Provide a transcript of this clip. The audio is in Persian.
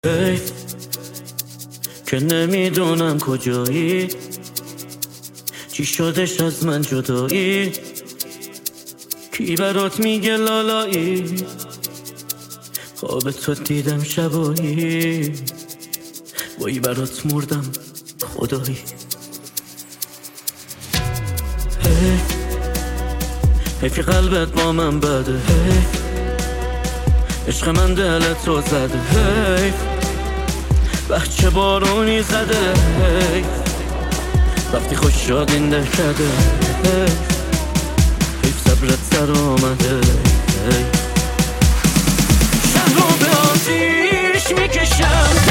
حیف که نمیدونم کجایی، چی شدش از من جدایی، کی برات میگه لالایی، خواب تو دیدم شبایی، وای برات مردم خدایی. حیف که قلبت با من بده، حیف عشق من دلت رو زده، حیف بچه بارونی زده، حیف وقتی خوش شد این دهکده، حیف صبرت سر آمده، شهر رو به آتیش میکشم.